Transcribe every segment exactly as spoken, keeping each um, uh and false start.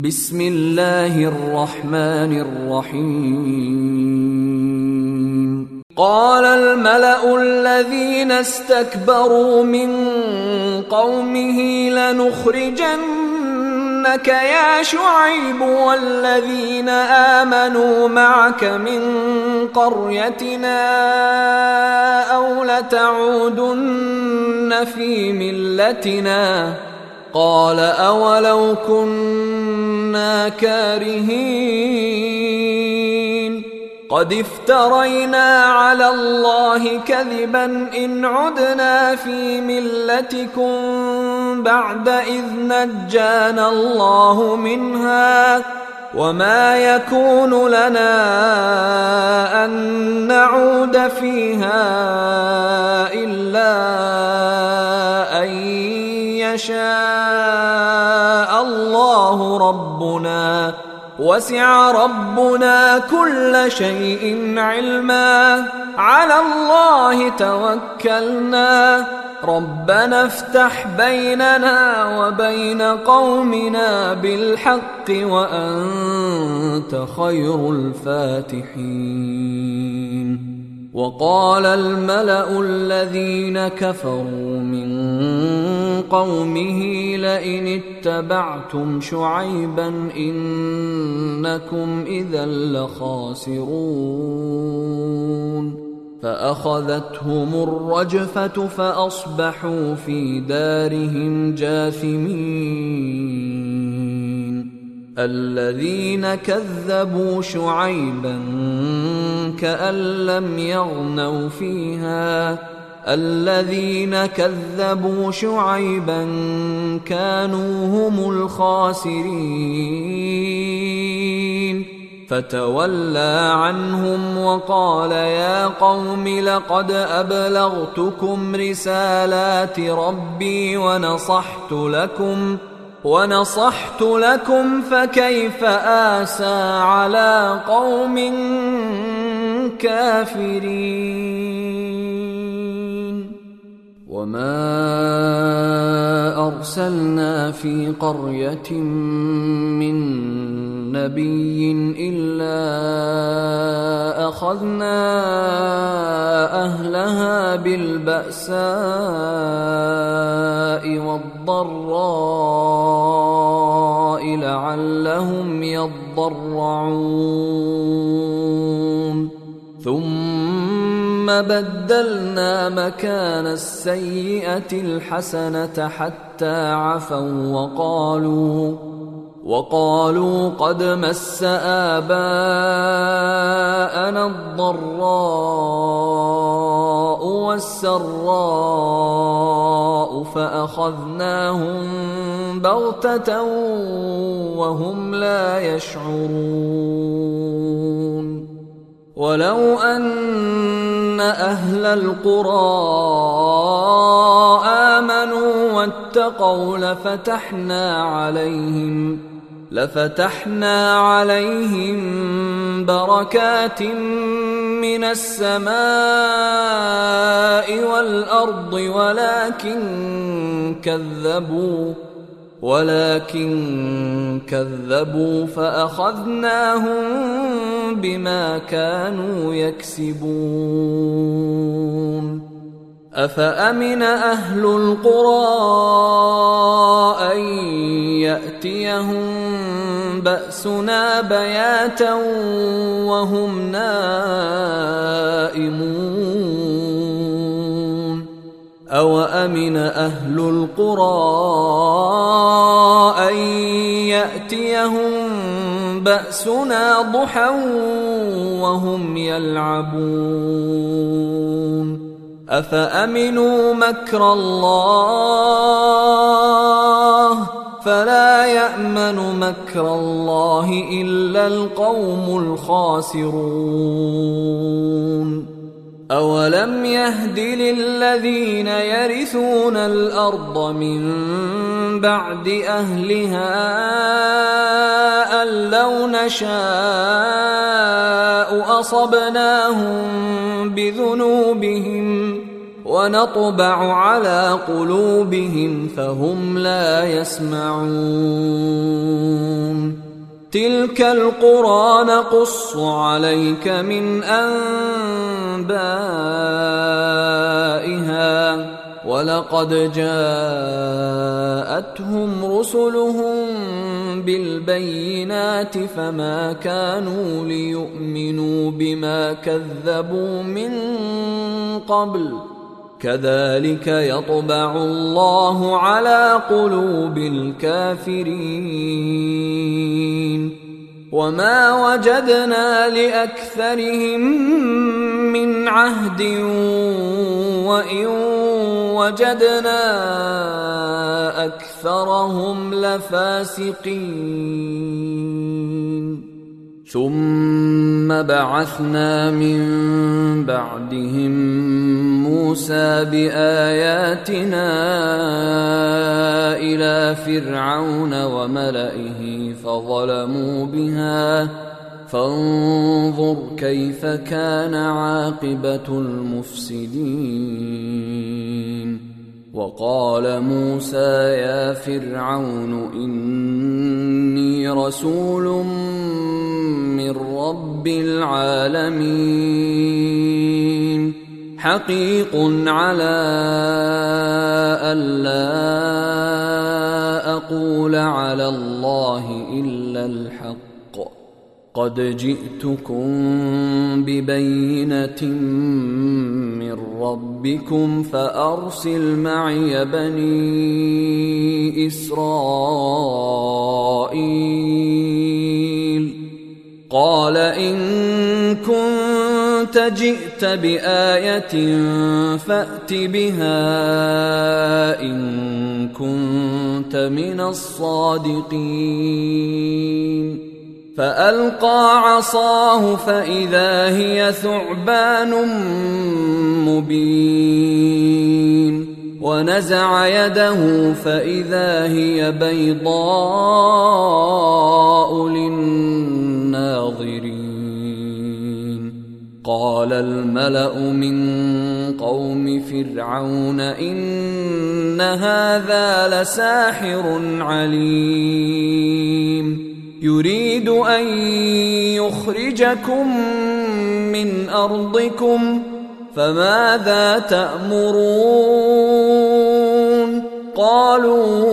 بسم الله الرحمن الرحيم. قال الملأ الذين استكبروا من قومه لنخرجنك يا شعيب والذين آمنوا معك من قريتنا أو لتعودن في ملتنا. قال أولو كنا كارهين قد افترينا على الله كذبا إن عدنا في ملتكم بعد إذ نجانا الله منها وما يكون لنا أن نعود فيها إلا أن يشاء الله ربنا وسع ربنا كل شيء علما على الله توكلنا ربنا افتح بيننا وبين قومنا بالحق وأنت خير الفاتحين. وقال الملأ الذين كفروا من قومه لئن اتبعتم شعيبا إنكم إذا لخاسرون فأخذتهم الرجفة فأصبحوا في دارهم جاثمين. الذين كذبوا شعيبا كأن لم يغنوا فيها الذين كذبوا شعيبا كانوا هم الخاسرين. فتولى عنهم وقال يا قوم لقد أبلغتكم رسالات ربي ونصحت لكم ونصحت لكم فكيف آسى على قوم كافرين. وما أرسلنا في قرية من نبي إلا أخذنا أهلها بالبأساء والضراء لعلهم يضرعون ثم بدلنا مكان السيئة الحسنة حتى عفوا وقالوا وقالوا قد مس آباءنا الضراء والسراء فأخذناهم بغتة وهم لا يشعرون. ولو أن أهل القرى آمنوا واتقوا لفتحنا عليهم لفتحنا عليهم بركات من السماء والأرض ولكن كذبوا ولكن كذبوا فأخذناهم بما كانوا يكسبون. أفأمن أهل القرى أن يأتيهم بأسنا بياتا وهم نائمون أوأمن أهل القرى أن يأتيهم بأسنا ضحى وهم يلعبون أفأمنوا مكر الله فلا يأمن مكر الله إلا القوم الخاسرون. أولم يهد للذين يرثون الأرض من بعد أهلها أن لو نشاء أصبناهم بذنوبهم ونطبع على قلوبهم فهم لا يسمعون تلك القرى نقص عليك من أنبائها ولقد جاءتهم رسلهم بالبينات فما كانوا ليؤمنوا بما كذبوا من قبل كذلك يطبع الله على قلوب الكافرين وما وجدنا لأكثرهم من عهد وإن وجدنا أكثرهم لفاسقين ثم بعثنا من بعدهم موسى بآياتنا إلى فرعون وملئه فظلموا بها فانظر كيف كان عاقبة المفسدين وقال موسى يا فرعون إني رسول من رب العالمين حقيق على ألا أقول على الله إلا الحق قد جئتكم ببينة من ربكم فأرسل معي بني إسرائيل قال إن كنت جئت بآية فأت بها إن كنت من الصادقين فألقى عصاه فإذا هي ثعبان مبين ونزع يده فإذا هي بيضاء للناظرين قال الملأ من قوم فرعون إن هذا لساحر عليم يريد أن يخرجكم من أرضكم فماذا تأمرون قالوا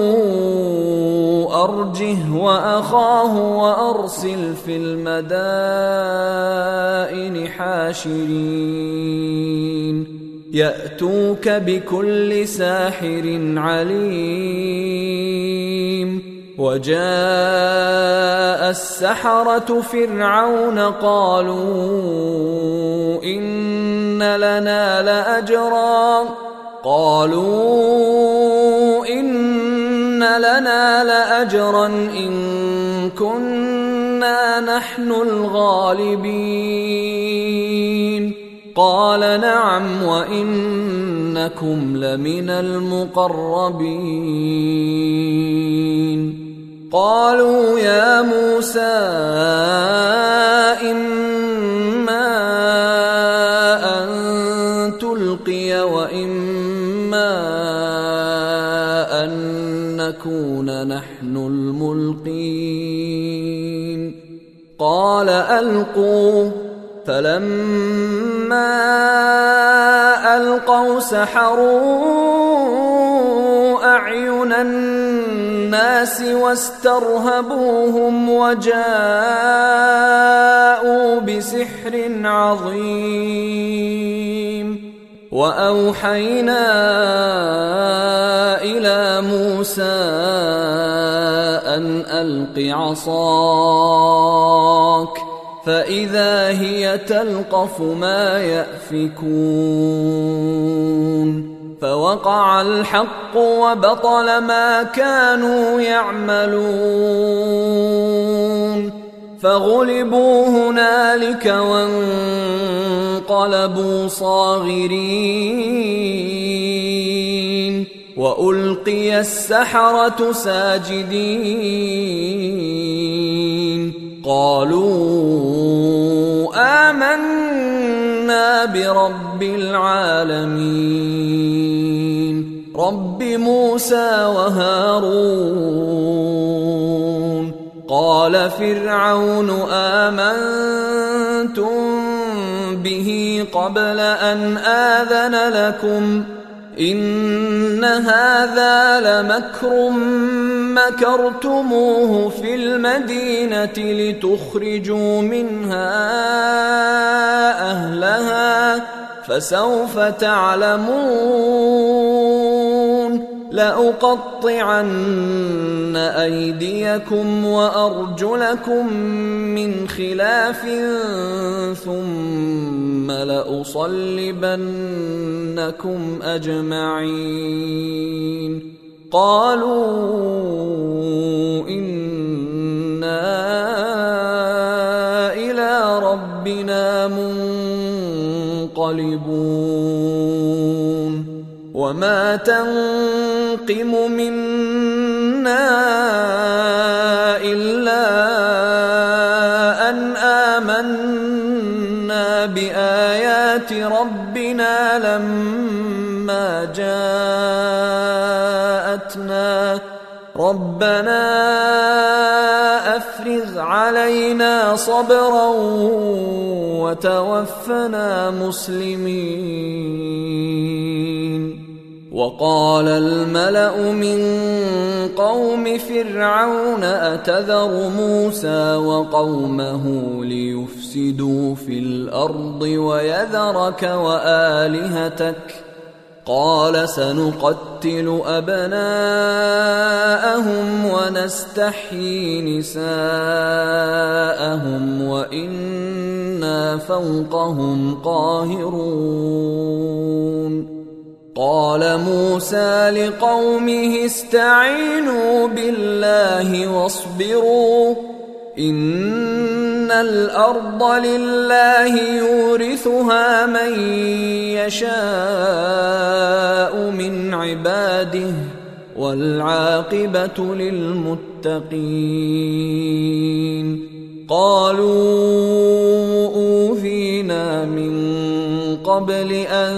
أرجه وأخاه وأرسل في المدائن حاشرين يأتوك بكل ساحر عليم وجاء السحرة فرعون قالوا إن لنا لأجرا قالوا إن لنا لأجرا إن كنا نحن الغالبين قال نعم وإنكم لمن المقربين قالوا يا موسى إما أن تلقي وإما أن نكون نحن الملقين قال ألقوا فلما ألقوا سحروا أعين الناس واسترهبوهم وجاءوا بسحر عظيم وأوحينا إلى موسى أن ألق عصاك فإذا هي تلقف ما يأفكون فوقع الحق وبطل ما كانوا يعملون فغلبوا هنالك وانقلبوا صاغرين وألقي السحرة ساجدين قالوا آمنا برب العالمين رب موسى وهارون قال قال فرعون آمنتم به قبل أن آذن لكم إن هذا لمكر مكرتموه في المدينة لتخرجوا منها أهلها فسوف تعلمون لأقطعن أيديكم وأرجلكم من خلاف ثم لأصلبنكم أجمعين قالوا إنا إلى ربنا منقلبون وما تنقم منا إلا أن آمنا بآيات ربنا لما جاءتنا ربنا أفرغ علينا صبرا وتوفنا مسلمين وقال الملأ من قوم فرعون أتذر موسى وقومه ليفسدوا في الأرض ويذرك وآلهتك قال سنقتل أبناءهم ونستحيي نساءهم وإنا فوقهم قاهرون قال موسى لقومه استعينوا بالله واصبروا إن الأرض لله يورثها من يشاء من عباده والعاقبة للمتقين قالوا أوذينا من قبل أن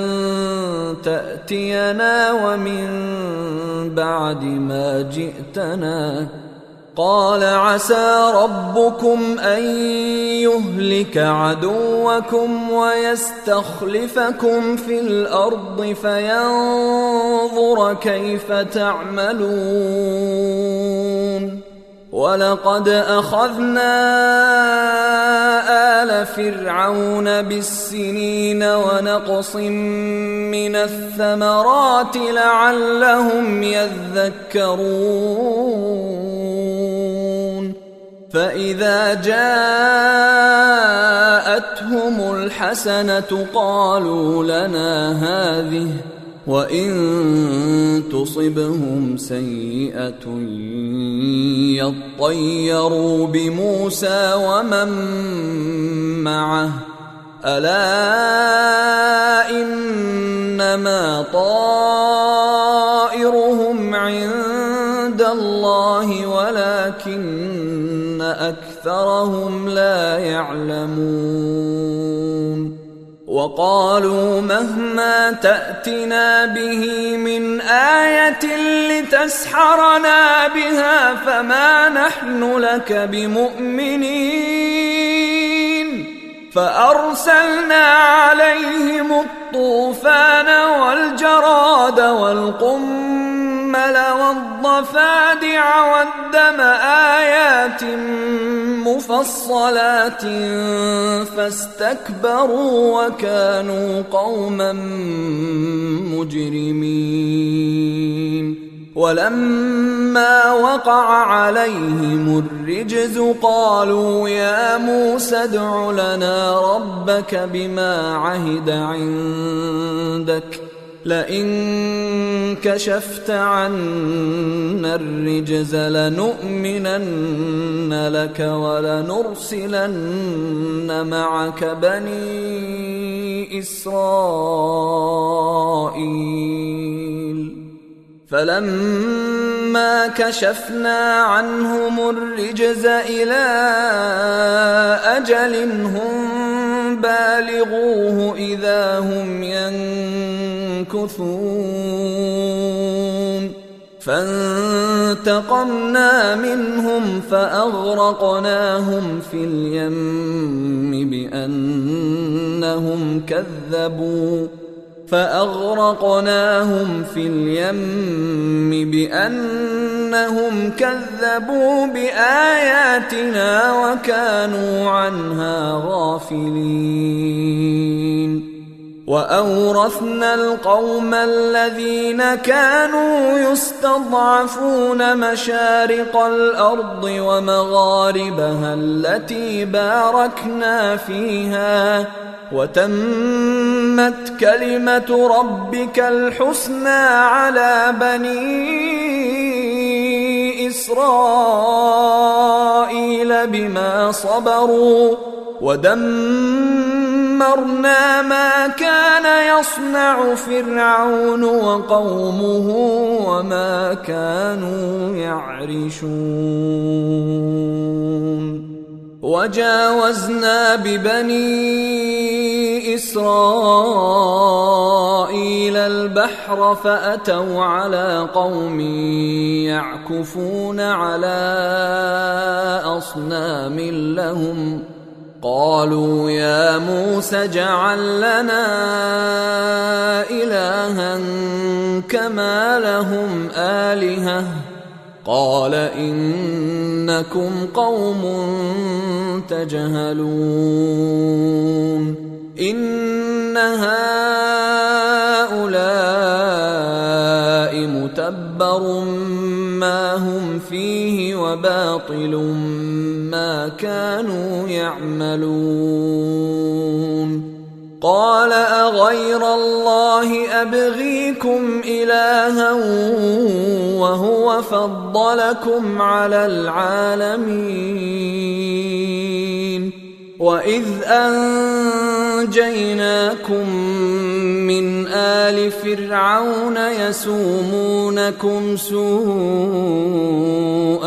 تأتينا ومن بعد ما جئتنا قال عسى ربكم أن يهلك عدوكم ويستخلفكم في الأرض فينظر كيف تعملون ولقد أخذنا آل فرعون بالسنين ونقص من الثمرات لعلهم يذكرون فإذا جاءتهم الحسنة قالوا لنا هذه وإن تصبهم سيئة يطيروا بموسى ومن معه ألا إنما طائرهم عند الله ولكن أكثرهم لا يعلمون وقالوا مهما تأتنا به من آية لتسحرنا بها فما نحن لك بمؤمنين فأرسلنا عليهم الطوفان والجراد والقمل والضفادع والدم آيات مفصلات فاستكبروا وكانوا قوما مجرمين ولما وقع عليهم الرجز قالوا يا موسى ادع لنا ربك بما عهد عندك لئن كشفت عنا الرجز لنؤمنن لك ولنرسلن معك بني إسرائيل فلما كشفنا عنهم الرجز إلى أجل هم بالغوه إذا هم ينكثون فانتقمنا منهم فأغرقناهم في اليم بأنهم كذبوا فأغرقناهم في اليم بأنهم كذبوا بآياتنا وكانوا عنها غافلين وأورثنا القوم الذين كانوا يستضعفون مشارق الأرض ومغاربها التي باركنا فيها وتمت كلمة ربك الحسنى على بني إسرائيل بما صبروا ودمرنا ما كان يصنع فرعون وقومه وما كانوا يعرشون وجاوزنا ببني إسرائيل البحر فأتوا على قوم يعكفون على أصنام لهم قالوا يا موسى اجعل لنا إلها كما لهم آلهة قال إنكم قوم تجهلون إن هؤلاء متبر ما هم فيه وباطل ما كانوا يعملون قال أغير الله أبغيكم إلها وهو فضلكم على العالمين وإذ أنجيناكم من آل فرعون يسومونكم سوء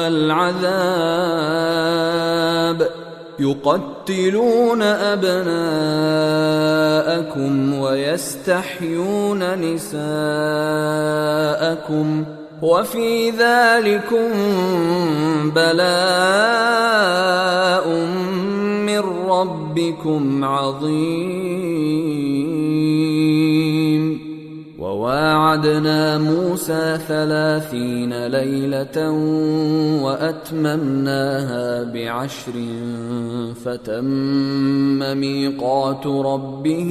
العذاب يقتلون أبناءكم ويستحيون نساءكم وفي ذلكم بلاء من ربكم عظيم وواعدنا موسى ثلاثين ليلة وأتممناها بعشر فتم ميقات ربه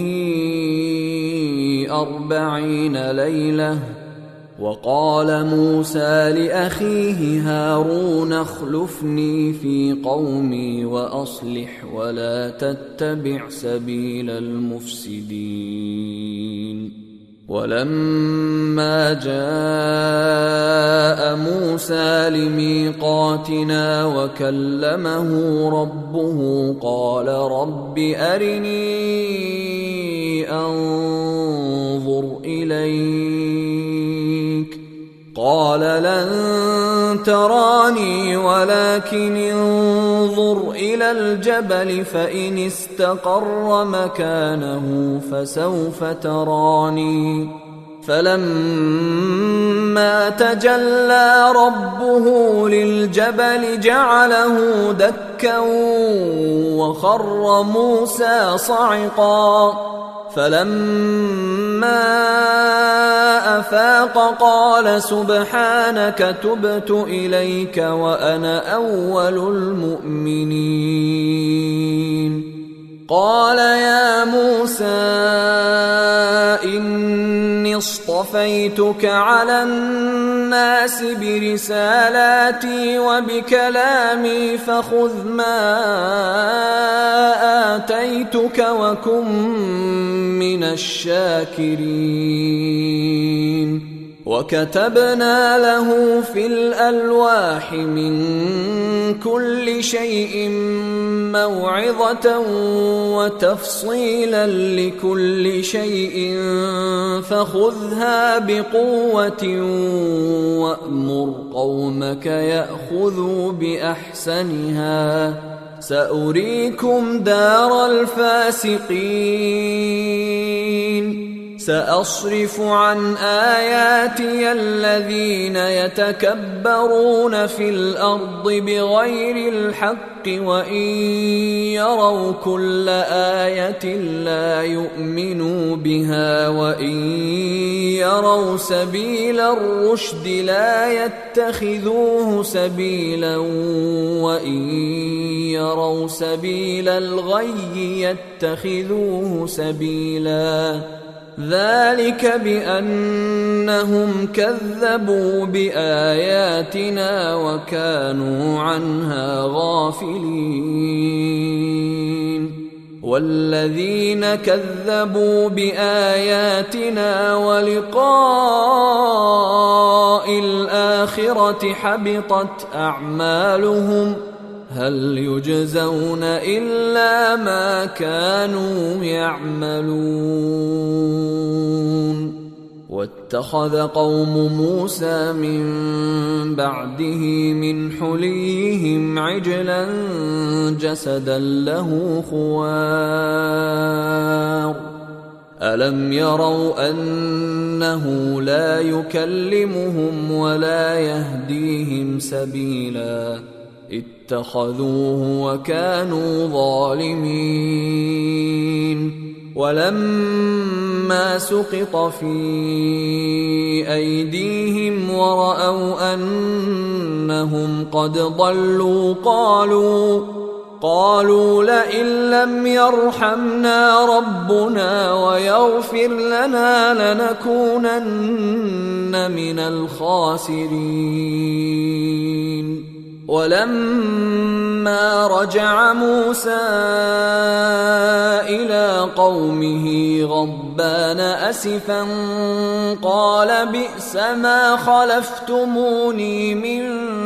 أربعين ليلة وقال موسى لأخيه هارون اخلفني في قومي وأصلح ولا تتبع سبيل المفسدين ولما جاء موسى لميقاتنا وكلمه ربه قال رب أرني أنظر إليك قال لن تراني ولكن انظر إلى الجبل فإن استقر مكانه فسوف تراني فلما تجلى ربه للجبل جعله دكا وخر موسى صعقا فلما أفاق قال سبحانك تبت إليك وأنا أول المؤمنين قال يا موسى إني اصطفيتك على الناس برسالاتي وبكلامي فخذ ما آتيتك وكن من الشاكرين وكتبنا له في الألواح من كل شيء موعظة وتفصيلا لكل شيء فخذها بقوة وأمر قومك يأخذوا بأحسنها سأريكم دار الفاسقين سأصرف عن آياتي الذين يتكبرون في الأرض بغير الحق وإن يروا كل آية لا يؤمنوا بها وإن يروا سبيل الرشد لا يتخذوه سبيلا وإن يروا سبيل الغي يتخذوه سبيلا ذلك بأنهم كذبوا بآياتنا وكانوا عنها غافلين والذين كذبوا بآياتنا ولقاء الآخرة حبطت أعمالهم هل يجزون إلا ما كانوا يعملون واتخذ قوم موسى من بعده من حليهم عجلا جسدا له خوار ألم يروا أنه لا يكلمهم ولا يهديهم سبيلا اتخذوه وكانوا ظالمين ولما سقط في أيديهم ورأوا أنهم قد ضلوا قالوا قالوا لئن لم يرحمنا ربنا ويغفر لنا لنكونن من الخاسرين ولما رجع موسى إلى قومه غضبان أسفا قال بئس ما خلفتموني من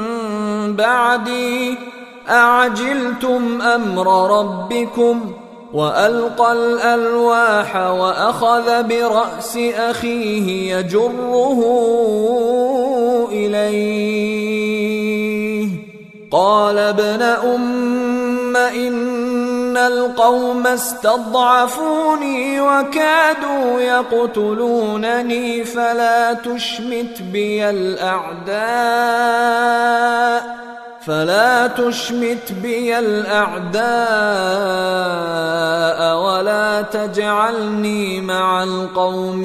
بعدي أعجلتم أمر ربكم وألقى الألواح وأخذ برأس أخيه يجره إليه قال ابن أم إن القوم استضعفوني وكادوا يقتلونني فلا تشمت بي الأعداء فلا تشمت بي الأعداء ولا تجعلني مع القوم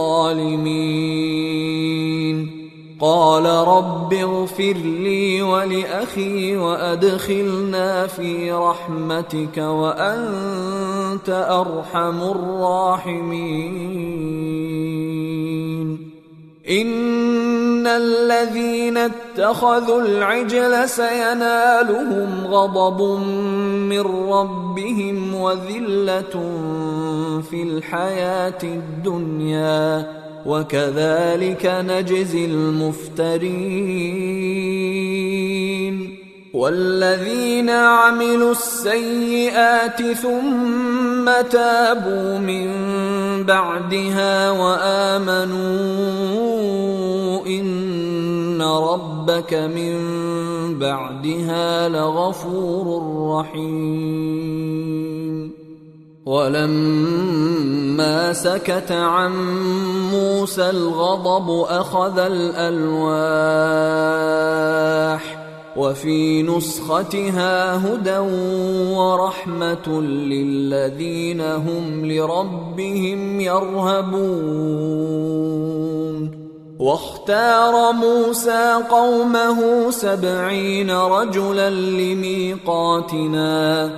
الظالمين قال رب اغفر لي ولأخي وأدخلنا في رحمتك وأنت أرحم الراحمين إن الذين اتخذوا العجل سينالهم غضب من ربهم وذلة في الحياة الدنيا وكذلك نجزي المفترين والذين عملوا السيئات ثم تابوا من بعدها وآمنوا إن ربك من بعدها لغفور رحيم ولما سكت عن موسى الغضب أخذ الألواح وفي نسختها هدى ورحمة للذين هم لربهم يرهبون واختار موسى قومه سبعين رجلا لميقاتنا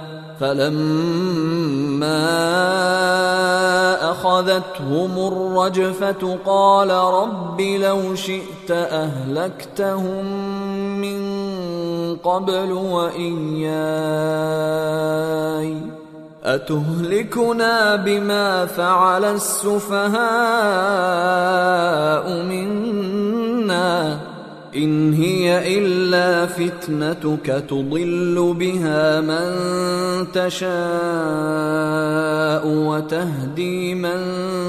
فلما أخذتهم الرجفة قال رب لو شئت أهلكتهم من قبل وإياي أتهلكنا بما فعل السفهاء منا إن هي إلا فتنتك تضل بها من تشاء وتهدي من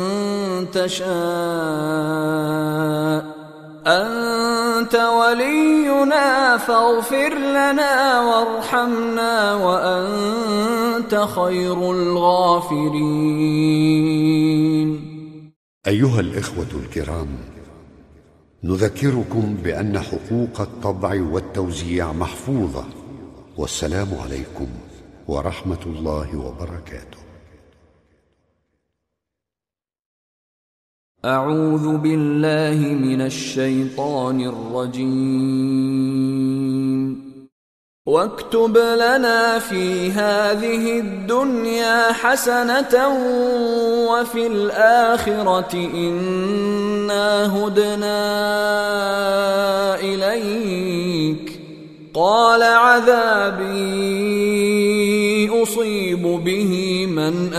تشاء أنت ولينا فاغفر لنا وارحمنا وأنت خير الغافرين أيها الإخوة الكرام، نذكركم بأن حقوق الطبع والتوزيع محفوظة، والسلام عليكم ورحمة الله وبركاته. أعوذ بالله من الشيطان الرجيم. واكتب لنا في هذه الدنيا حسنة وفي الآخرة إنا هدنا إليك. قال عذابي أصيب به من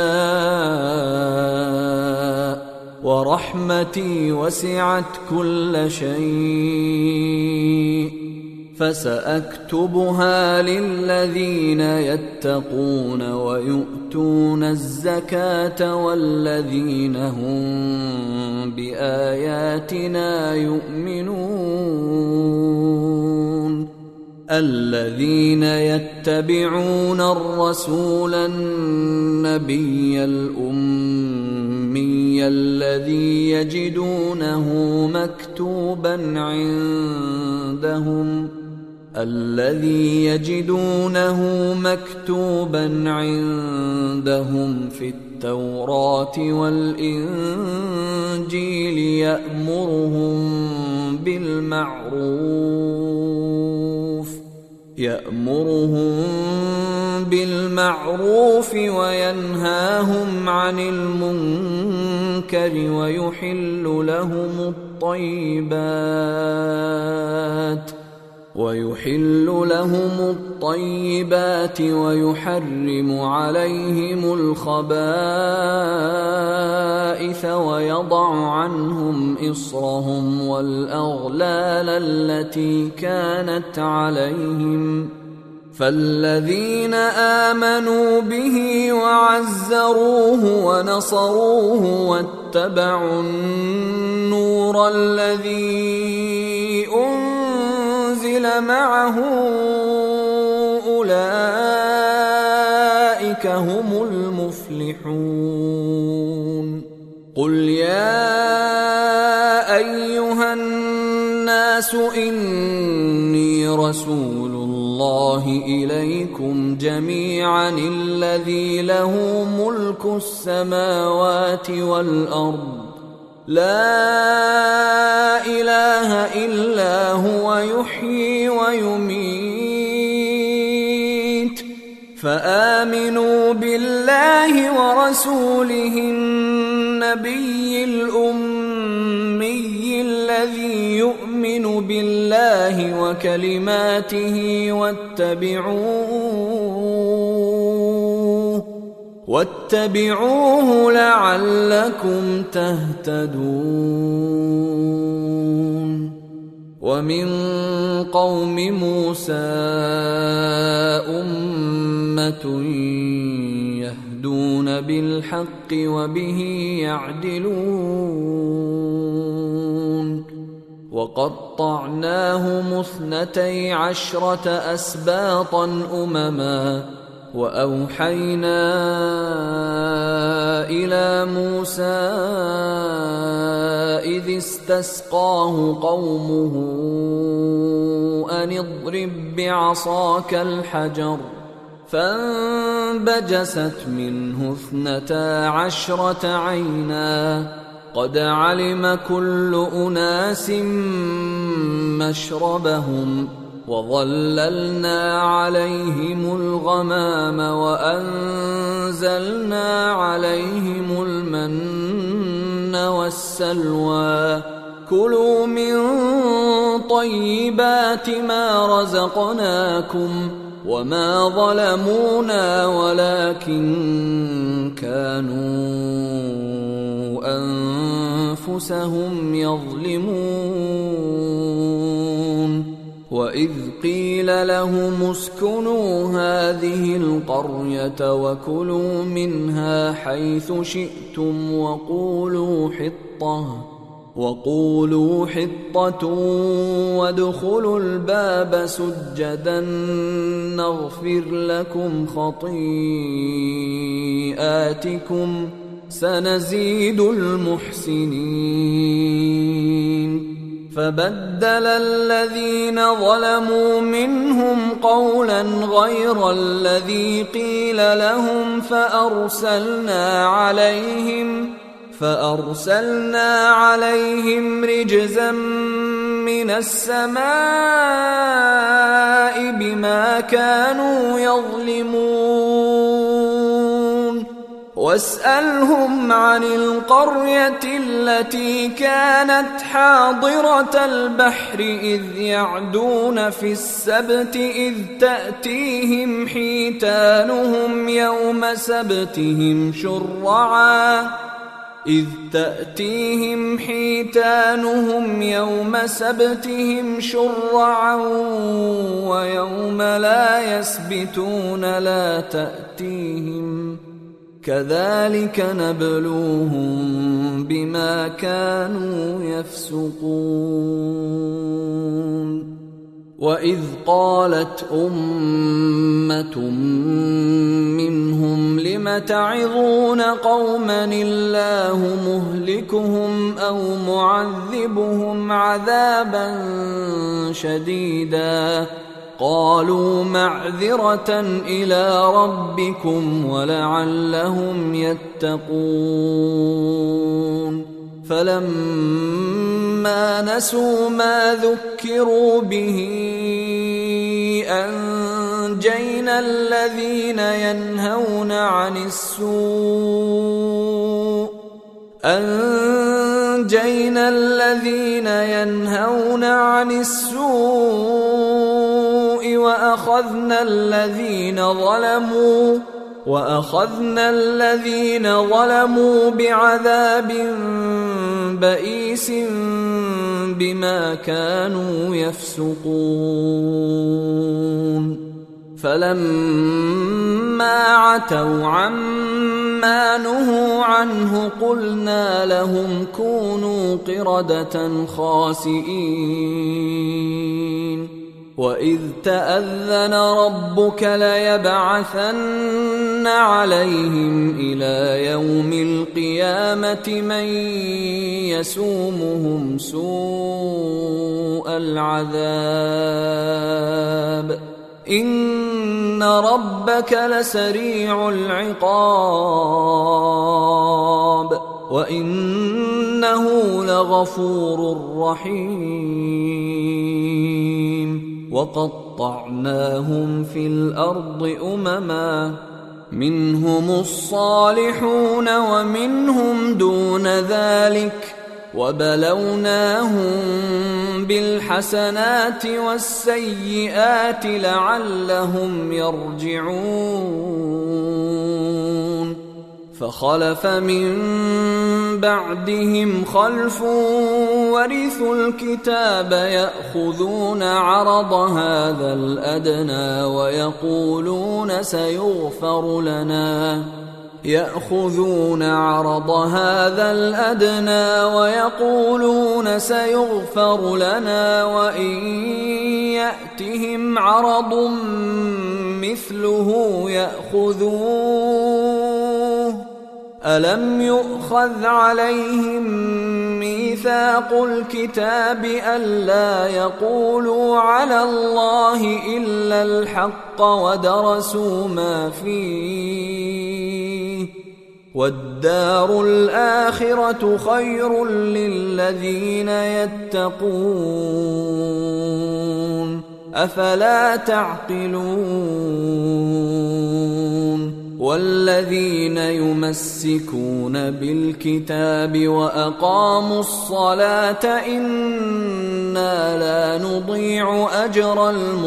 أشاء ورحمتي وسعت كل شيء فسأكتبها للذين يتقون ويؤتون الزكاة والذين هم بآياتنا يؤمنون. الذين يتبعون الرسول النبي الأمي الذي يجدونه مكتوبا عندهم الذي يجدونه مكتوبا عندهم في التوراة والإنجيل يأمرهم بالمعروف يأمرهم بالمعروف وينهاهم عن المنكر ويحل لهم الطيبات ويحل لهم الطيبات ويحرم عليهم الخبائث ويضع عنهم إصرهم والأغلال التي كانت عليهم. فالذين آمنوا به وعزروه ونصروه واتبعوا النور الذي أنزل معه أولئك هم المفلحون. قل يا أيها الناس إني رسول الله إليكم جميعا الذي له ملك السماوات والأرض لا إله إلا هو يحيي ويميت. فآمنوا بالله ورسوله النبي الأمي الذي يؤمن بالله وكلماته واتبعوه واتبعوه لعلكم تهتدون. ومن قوم موسى أمة يهدون بالحق وبه يعدلون. وقطعناهم اثنتي عشرة أسباطا أمما وأوحينا إلى موسى إذ استسقاه قومه أن اضرب بعصاك الحجر فانبجست منه اثنتا عشرة عينا قد علم كل أناس مشربهم وظللنا عليهم الغمام وأنزلنا عليهم المن والسلوى كلوا من طيبات ما رزقناكم وما ظلمونا ولكن كانوا أنفسهم يظلمون. وإذ قيل لهم اسكنوا هذه القرية وكلوا منها حيث شئتم وقولوا حطة وقولوا حطة وادخلوا الباب سجدا نغفر لكم خطيئاتكم سنزيد المحسنين. فبدل الذين ظلموا منهم قولا غير الذي قيل لهم فأرسلنا عليهم فأرسلنا عليهم رجزا من السماء بما كانوا يظلمون. واسألهم عن القرية التي كانت حاضرة البحر إذ يعدون في السبت إذ تأتيهم حيتانهم يوم سبتهم شرعا إذ تأتيهم حيتانهم يوم سبتهم شرعا ويوم لا يسبتون لا تأتيهم كذلك نبلوهم بما كانوا يفسقون. وإذ قالت أمة منهم لم تعظون قوما الله مهلكهم أو معذبهم عذابا شديدا قالوا معذرة إلى ربكم ولعلهم يتقون. فلما نسوا ما ذكروا به أنجينا الذين ينهون عن السوء أنجينا الذين ينهون عن السوء وأخذنا الذين ظلموا وأخذنا الذين ظلموا بعذاب بئيس بما كانوا يفسقون. فلما عتوا عما نهوا عنه قلنا لهم كونوا قردة خاسئين. وإذ تأذن ربك ليبعثن عليهم إلى يوم القيامة من يسومهم سوء العذاب إن ربك لسريع العقاب وإنه لغفور رحيم. وقطعناهم في الأرض أمما منهم الصالحون ومنهم دون ذلك وبلوناهم بالحسنات والسيئات لعلهم يرجعون. فخلف من بعدهم خلف ورثوا الكتاب يأخذون عرض هذا الأدنى ويقولون سيغفر لنا يأخذون عرض هذا الأدنى ويقولون سيغفر لنا وإن يأتهم عرض مثله يأخذوه ألم يؤخذ عليهم ميثاق الكتاب ألا يقولوا على الله إلا الحق ودرسوا ما فيه والدار الآخرة خير للذين يتقون أفلا تعقلون. والذين يمسكون بالكتاب وأقاموا الصلاة إنا لا نضيع أجر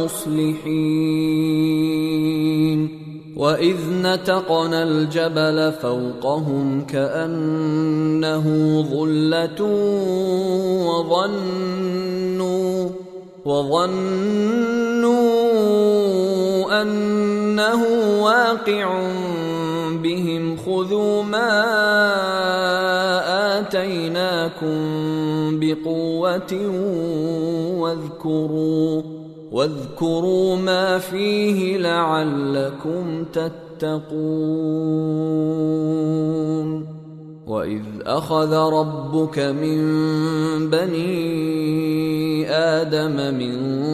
المصلحين. وإذ نتقنا الجبل فوقهم كأنه ظلة وظنوا وظنوا أنه واقع بهم خذوا ما آتيناكم بقوة واذكروا واذكروا ما فيه لعلكم تتقون. وإذ أخذ ربك من بني آدم من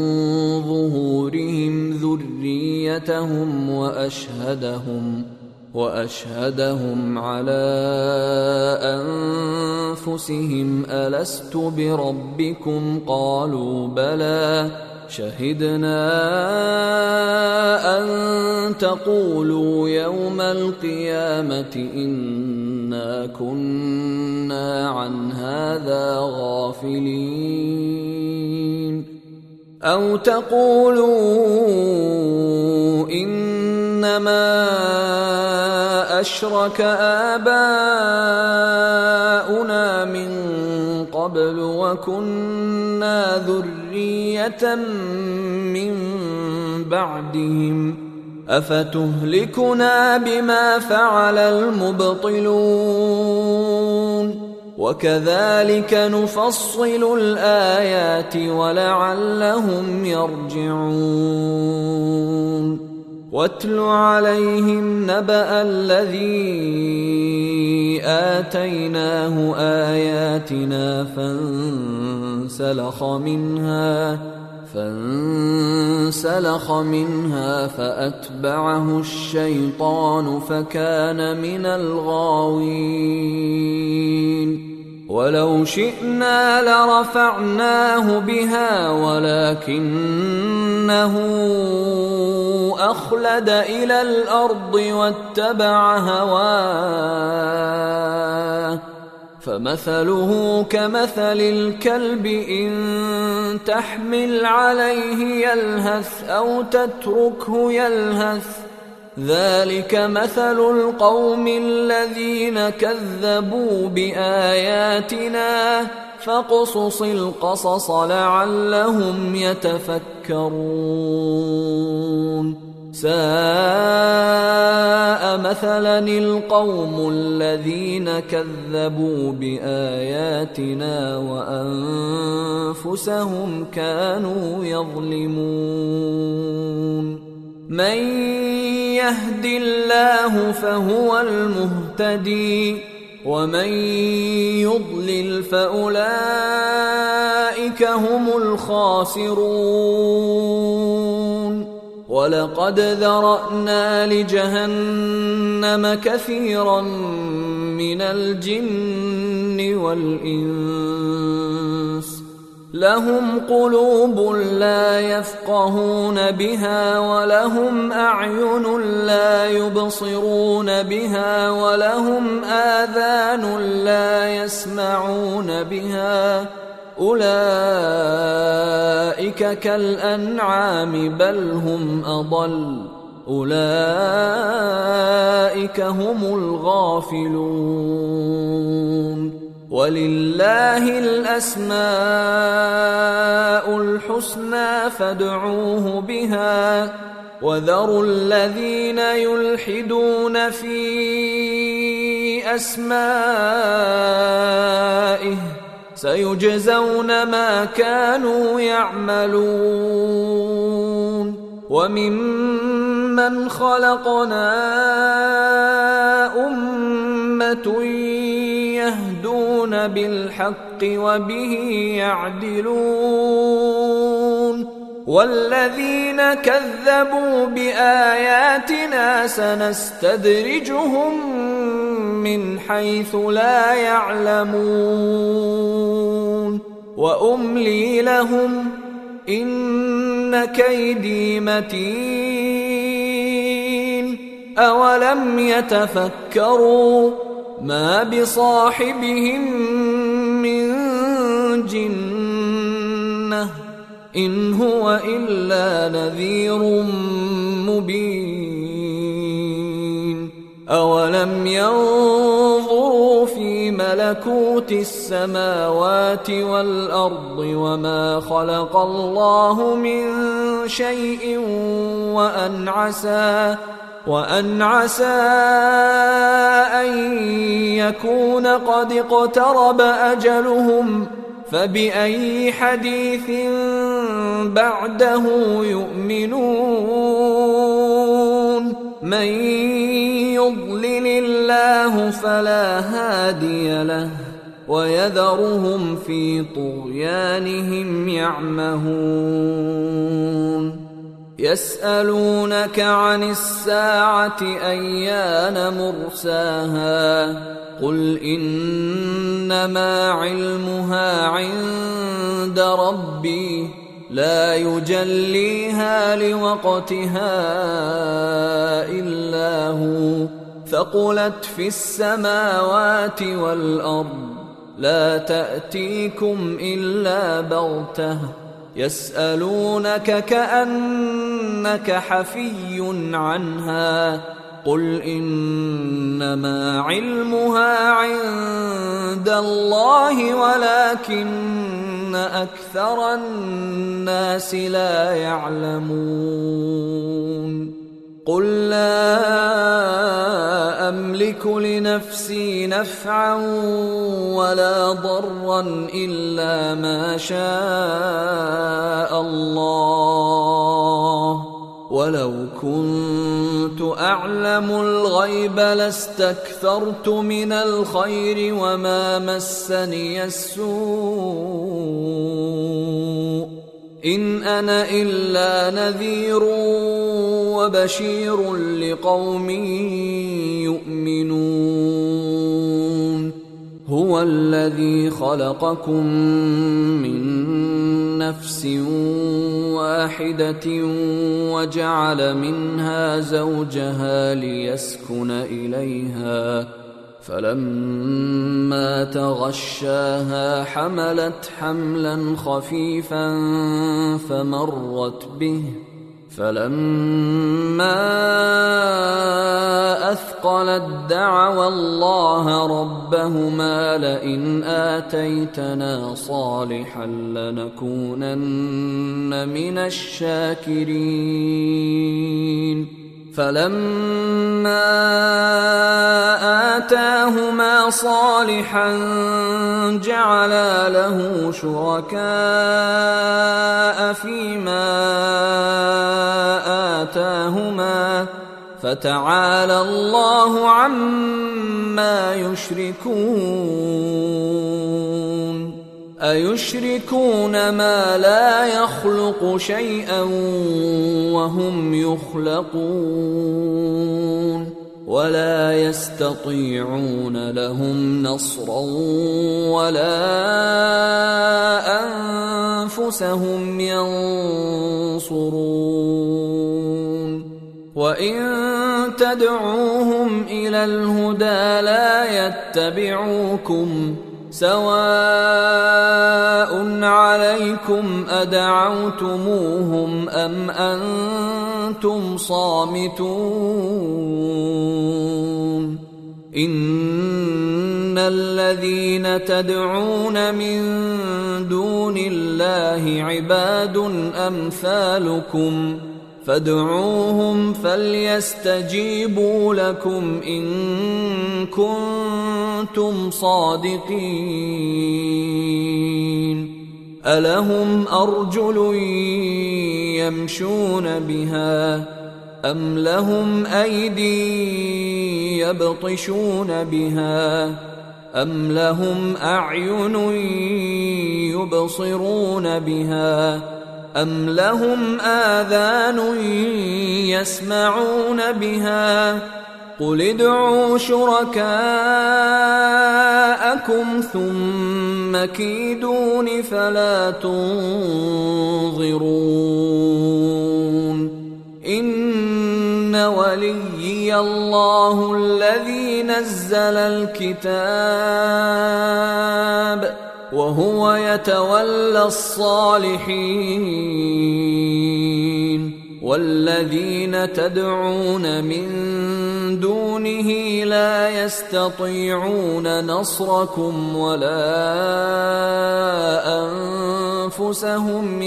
ظهورهم ذريتهم وأشهدهم وأشهدهم على أنفسهم ألست بربكم قالوا بلى شهدنا أن تقولوا يوم القيامة إنا كنا عن هذا غافلين أو تقولوا إنما أشرك آباؤنا من قبل وكنا ذرية من بعدهم أفتهلكنا بما فعل المبطلون وكذلك نفصل الآيات ولعلهم يرجعون واتل عليهم نبأ الذي آتيناه آياتنا فانسلخ منها فانسلخ منها فأتبعه الشيطان فكان من الغاوين ولو شئنا لرفعناه بها ولكنه أخلد إلى الأرض واتبع هواه فمثله كمثل الكلب إن تحمل عليه يلهث أو تتركه يلهث ذلك مثل القوم الذين كذبوا بآياتنا فاقصص القصص لعلهم يتفكرون ساء مثلا القوم الذين كذبوا بآياتنا وأنفسهم كانوا يظلمون من يهد الله فهو المهتدي ومن يضلل فأولئك هم الخاسرون ولقد ذرأنا لجهنم كثيرا من الجن والإنس لهم قلوب لا يفقهون بها ولهم أعين لا يبصرون بها ولهم آذان لا يسمعون بها أولئك كالأنعام بل هم أضل أولئك هم الغافلون ولله الأسماء الحسنى فادعوه بها وذروا الذين يلحدون في أسمائه سيجزون ما كانوا يعملون وممن خلقنا أمة يهدون بالحق وبه يعدلون والذين كذبوا بآياتنا سنستدرجهم من حيث لا يعلمون وأملي لهم إن كيدي متين أولم يتفكروا ما بصاحبهم من جنة إن هو إلا نذير مبين أولم ينظروا في ملكوت السماوات والأرض وما خلق الله من شيء وأن عسى وأن عسى أن يكون قد اقترب أجلهم فبأي حديث بعده يؤمنون من يضلل الله الله فلا هادي له ويذرهم في طغيانهم يعمهون يسألونك عن الساعة أيان مرساها قل إنما علمها عند ربي لا يجليها لوقتها إلا هو ثقلت في السماوات والأرض لا تأتيكم إلا بغتة يسألونك كأنك حفي عنها قل إنما علمها عند الله ولكن أكثر الناس لا يعلمون قل لا أملك لنفسي نفعا ولا ضرا إلا ما شاء الله ولو كنت أعلم الغيب لاستكثرت من الخير وما مسني السوء إن أنا إلا نذير وبشير لقوم يؤمنون هو الذي خلقكم من نفس واحدة وجعل منها زوجها ليسكن إليها فلما تغشاها حملت حملا خفيفا فمرت به فلما أثقلت دعوا الله ربهما لئن آتيتنا صالحا لنكونن من الشاكرين فلما آتاهما صالحا جعلا له شركاء فيما آتاهما فتعالى الله عما يشركون أيشركون ما لا يخلق شيئا وهم يخلقون ولا يستطيعون لهم نصرا ولا أنفسهم ينصرون وإن تدعوهم إلى الهدى لا يتبعوكم سواء عليكم أدعوتموهم أم أنتم صامتون إن الذين تدعون من دون الله عباد أمثالكم فادعوهم فليستجيبوا لكم إن كنتم صادقين ألهم أرجل يمشون بها أم لهم أيدي يبطشون بها أم لهم أعين يبصرون بها أم لهم آذان يسمعون بها قل ادعوا شركاءكم ثم كيدون فلا تنظرون إن وليي الله الذي نزل الكتاب وهو يتولى الصالحين والذين تدعون من دونه لا يستطيعون نصركم ولا أنفسهم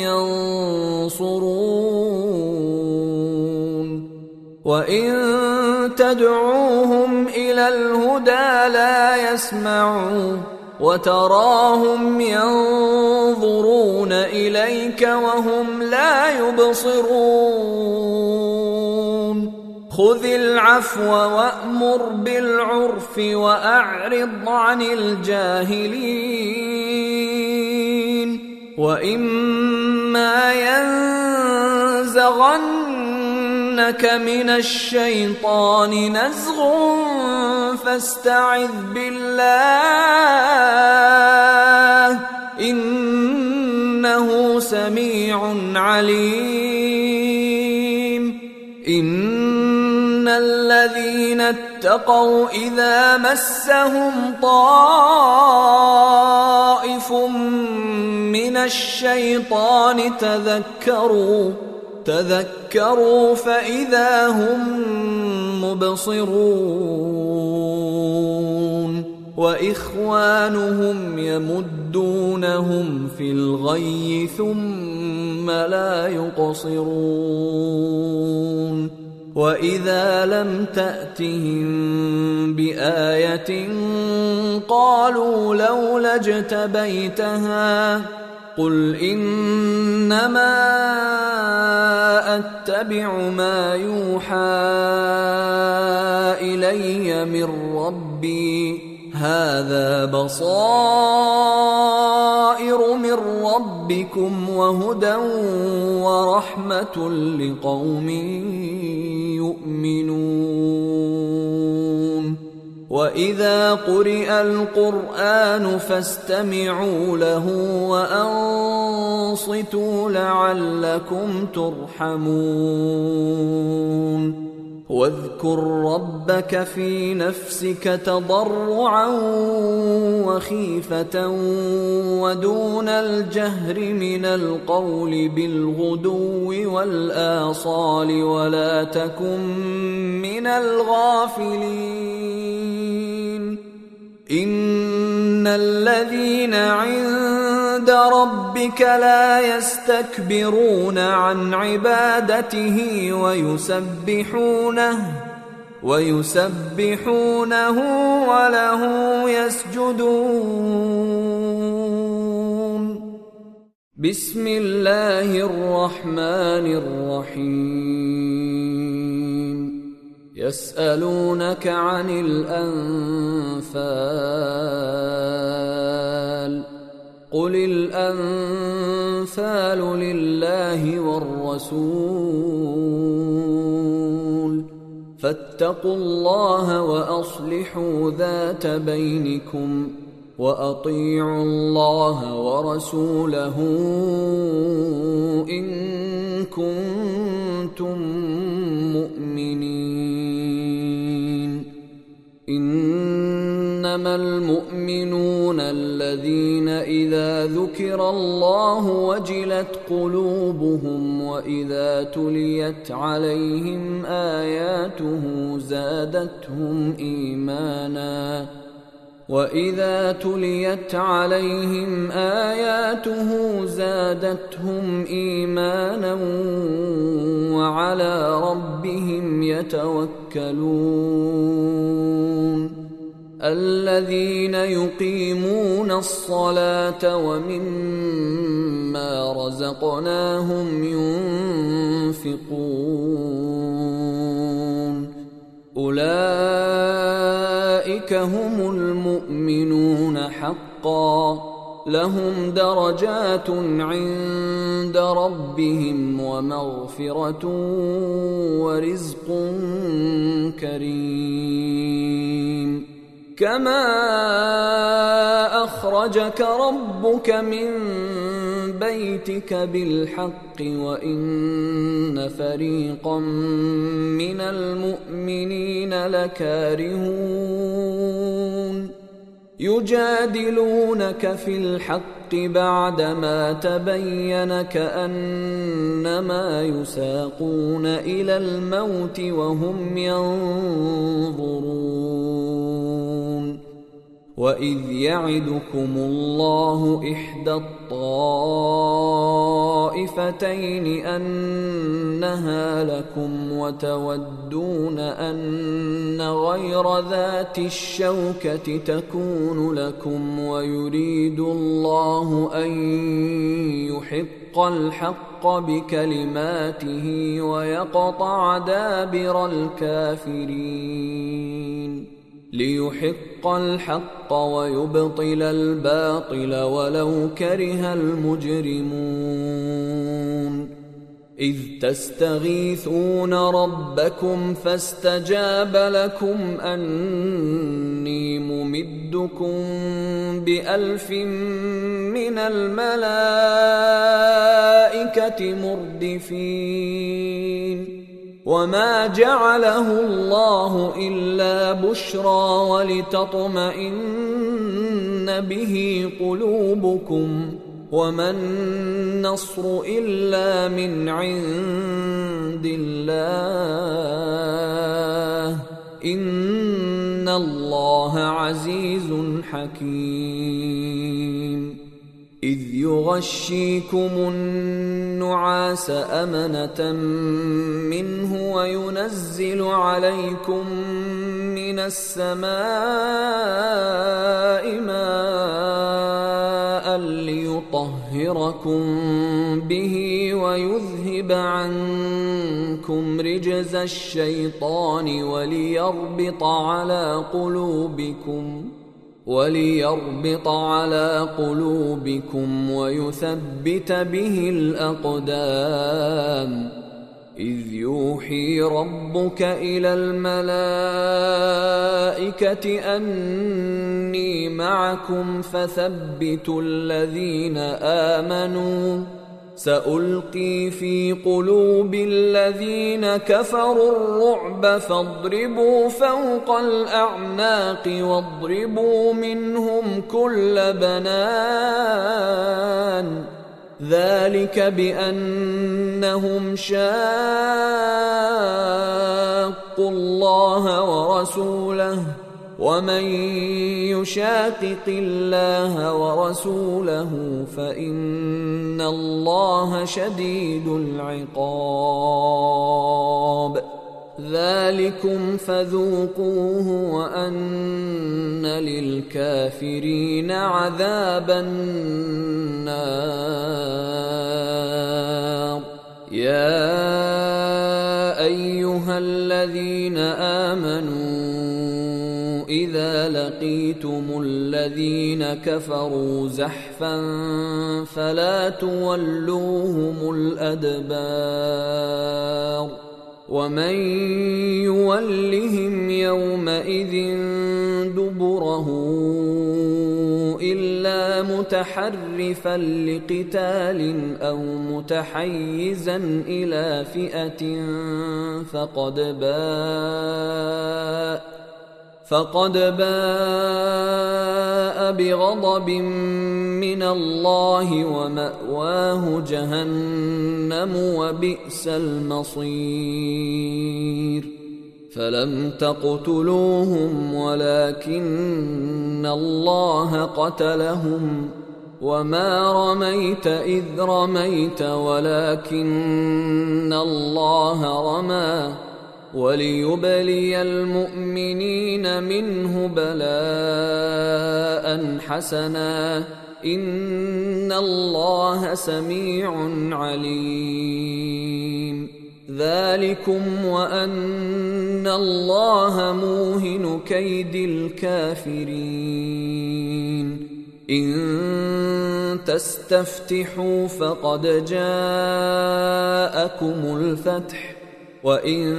ينصرون وإن تدعوهم إلى الهدى لا يسمعون وتراهم ينظرون إليك وهم لا يبصرون خذ العفو وأمر بالعرف وأعرض عن الجاهلين وإما ينزغنك من الشيطان نزغ فاستعذ بالله إنه سميع عليم إن الذين اتقوا إذا مسهم طائف من الشيطان تذكروا تذكروا فإذا هم مبصرون وإخوانهم يمدونهم في الغي ثم لا يقصرون وإذا لم تأتهم بآية قالوا لولا اجتبيتها قل إنما أتبع ما يوحى إلي من ربي هذا بصائر من ربكم وهدى ورحمة لقوم يؤمنون وإذا قرئ القرآن فاستمعوا له وأنصتوا لعلكم ترحمون واذكر ربك في نفسك تضرعا وخيفة ودون الجهر من القول بالغدو والآصال ولا تكن من الغافلين إن الذين عند ربك لا يستكبرون عن عبادته ويسبحونه ويسبحونه وله يسجدون بسم الله الرحمن الرحيم يسألونك عن الأنفال قل الأنفال لله والرسول فاتقوا الله وأصلحوا ذات بينكم وأطيعوا الله ورسوله إن كنتم مؤمنين إنما المؤمنون الذين إذا ذكر الله وجلت قلوبهم وإذا تليت عليهم آياته زادتهم إيمانا وإذا تليت عليهم آياته زادتهم إيمانا وعلى ربهم يتوكلون الذين يقيمون الصلاة ومما رزقناهم ينفقون أولئك هم المؤمنون حقا لهم درجات عند ربهم ومغفرة ورزق كريم كما أخرجك ربك من بيتك بالحق وإن فريقا من المؤمنين لكارهون يجادلونك في الحق بعدما تبين كأنما يساقون إلى الموت وهم ينظرون وإذ يعدكم الله إحدى الطائفتين الطائفتين أنها لكم وتودون أن غير ذات الشوكة تكون لكم ويريد الله أن يحق الحق بكلماته ويقطع دابر الكافرين ليحق الحق ويبطل الباطل ولو كره المجرمون إذ تستغيثون ربكم فاستجاب لكم أني ممدكم بألف من الملائكة مردفين وما جعله الله إلا بشرى ولتطمئن به قلوبكم وما النصر إلا من عند الله إن الله عزيز حكيم إذ يغشيكم النعاس أمنة منه وينزل عليكم من السماء ماء ليطهركم به ويذهب عنكم رجز الشيطان وليربط على قلوبكم وليربط على قلوبكم ويثبت به الأقدام إذ يوحي ربك إلى الملائكة أني معكم فثبتوا الذين آمنوا سألقي في قلوب الذين كفروا الرعب فاضربوا فوق الأعناق واضربوا منهم كل بنان ذلك بأنهم شاقوا الله ورسوله ومن يشاقق الله ورسوله فإن الله شديد العقاب ذلكم فذوقوه وأن للكافرين عذاب النار يا أيها الذين آمنوا إذا لقيتم الذين كفروا زحفا فلا تولوهم الأدبار ومن يولهم يومئذ دبره إلا متحرفا لقتال أو متحيزا إلى فئة فقد باء فقد باء بغضب من الله ومأواه جهنم وبئس المصير فلم تقتلوهم ولكن الله قتلهم وما رميت إذ رميت ولكن الله رمى وليبلي المؤمنين منه بلاء حسنا إن الله سميع عليم ذلكم وأن الله موهن كيد الكافرين إن تستفتحوا فقد جاءكم الفتح وإن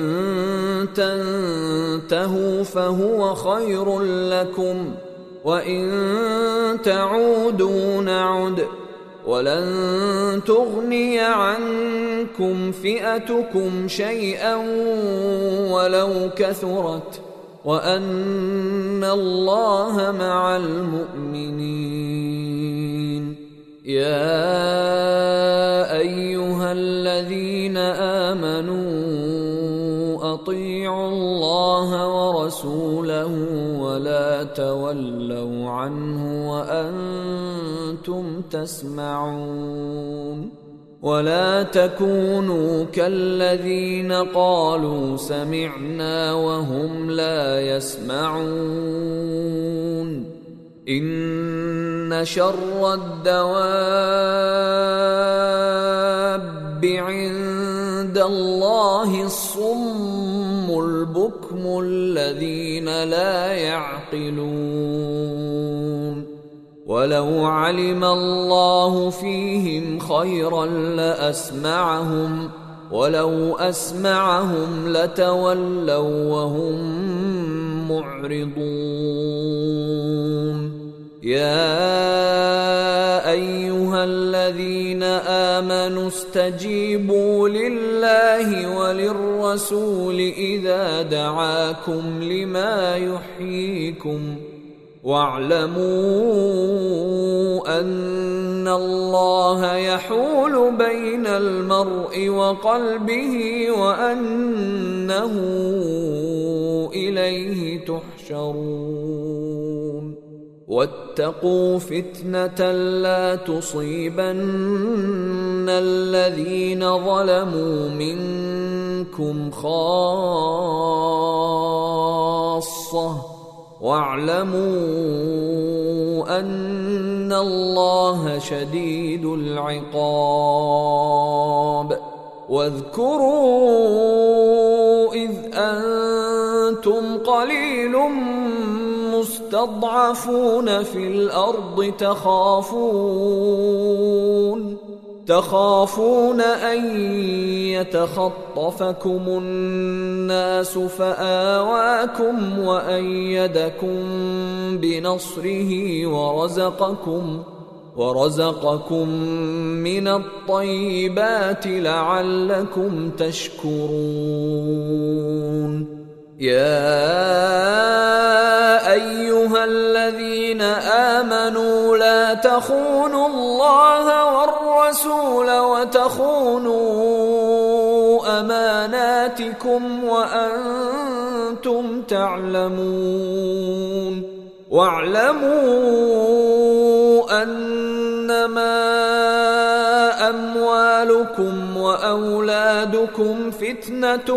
تنتهوا فهو خير لكم وإن تعودوا نعد ولن تغني عنكم فئتكم شيئا ولو كثرت وأن الله مع المؤمنين يا أيها الذين آمنوا أطيعوا الله ورسوله ولا تولوا عنه وأنتم تسمعون ولا تكونوا كالذين قالوا سمعنا وهم لا يسمعون إن شر الدواب عند الله الصم البكم الذين لا يعقلون ولو علم الله فيهم خيرا لأسمعهم ولو أسمعهم لتولوا وهم معرضون يا أيها الذين آمنوا استجيبوا لله وللرسول إذا دعاكم لما يحييكم واعلموا أن الله يحول بين المرء وقلبه وأنه إليه تحشرون واتقوا فتنة لا تصيبن الذين ظلموا منكم خاصة واعلموا أن الله شديد العقاب واذكروا إذ أنتم قليل مستضعفون في الأرض تخافون تخافون أن يتخطفكم الناس فآواكم وأيدكم بنصره ورزقكم ورزقكم من الطيبات لعلكم تشكرون يا أيها الذين آمنوا لا تخونوا الله والرسول وتخونوا أماناتكم وأنتم تعلمون واعلموا أنما أموالكم وأولادكم فتنة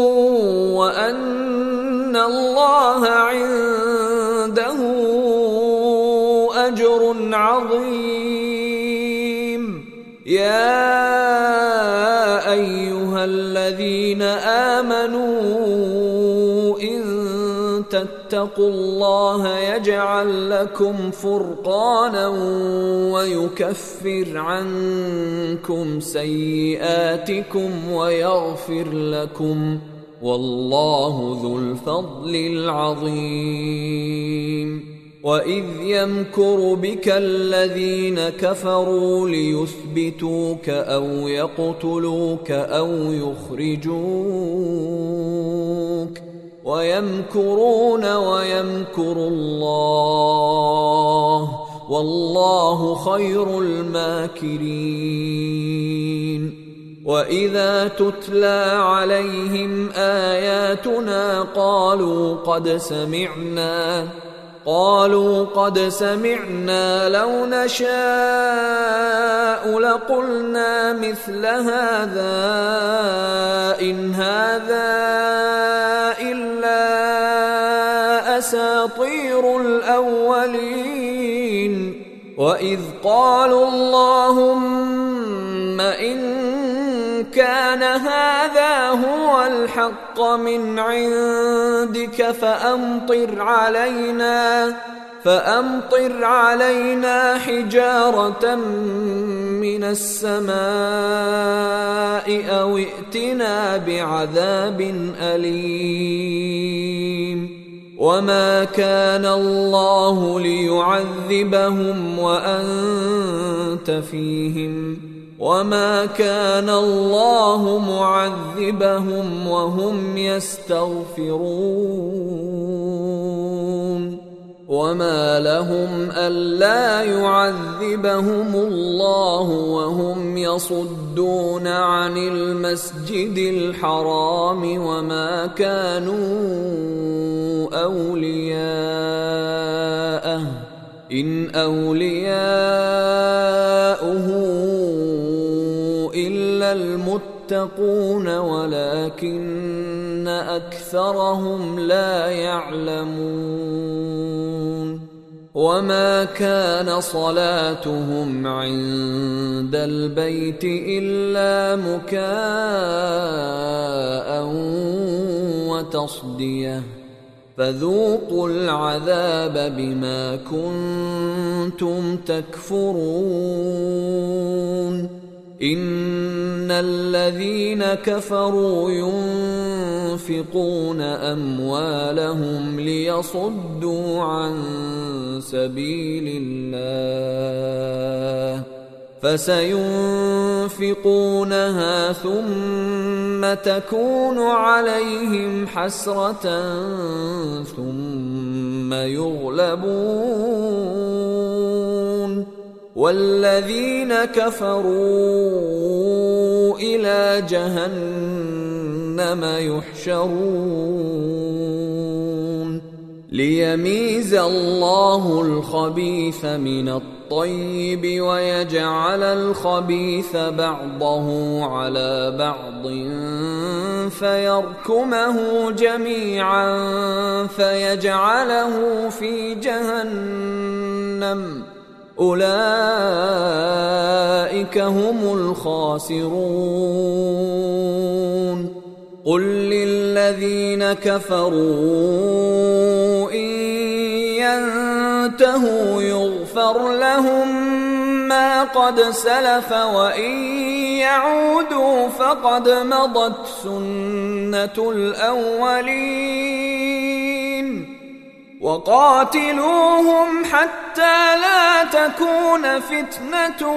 وأن الله عنده أجر عظيم يا أيها الذين آمنوا إن تتقوا الله يجعل لكم فرقانا ويكفر عنكم سيئاتكم ويغفر لكم والله ذو الفضل العظيم وإذ يمكر بك الذين كفروا ليثبتوك أو يقتلوك أو يخرجوك ويمكرون ويمكر الله والله خير الماكرين وإذا تتلى عليهم آياتنا قالوا قد سمعنا قالوا قد سمعنا لو نشاء لقلنا مثل هذا إن هذا إلا أساطير الأولين وإذ قالوا اللهم إن كان هذا هو الحق من عندك فأمطر علينا فأمطر علينا حجارة من السماء أو ائتنا بعذاب أليم وما كان الله ليعذبهم وأنت فيهم وما كان الله معذبهم وهم يستغفرون وما لهم ألا يعذبهم الله وهم يصدون عن المسجد الحرام وما كانوا أولياءه إن أولياؤه المتقون ولكن أكثرهم لا يعلمون وما كان صلاتهم عند البيت إلا مكاء وتصدية فذوقوا العذاب بما كنتم تكفرون إن الذين كفروا ينفقون أموالهم ليصدوا عن سبيل الله فسينفقونها ثم تكون عليهم حسرة ثم يغلبون والذين كفروا إلى جهنم يحشرون ليميز الله الخبيث من الطيب ويجعل الخبيث بعضه على بعض فيركمه جميعا فيجعله في جهنم أولئك هم الخاسرون قل للذين كفروا إن ينتهوا يغفر لهم ما قد سلف وإن يعودوا فقد مضت سنة الأولين وقاتلوهم حتى لا تكون فتنة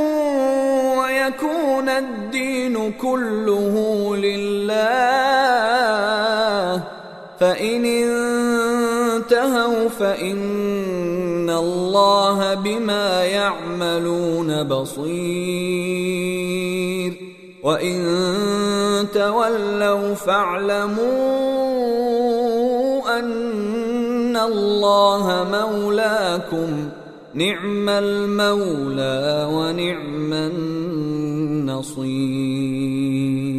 ويكون الدين كله لله فإن انتهوا فإن الله بما يعملون بصير وإن تولوا فاعلموا أن الله مولاكم نعم المولى ونعم النصير.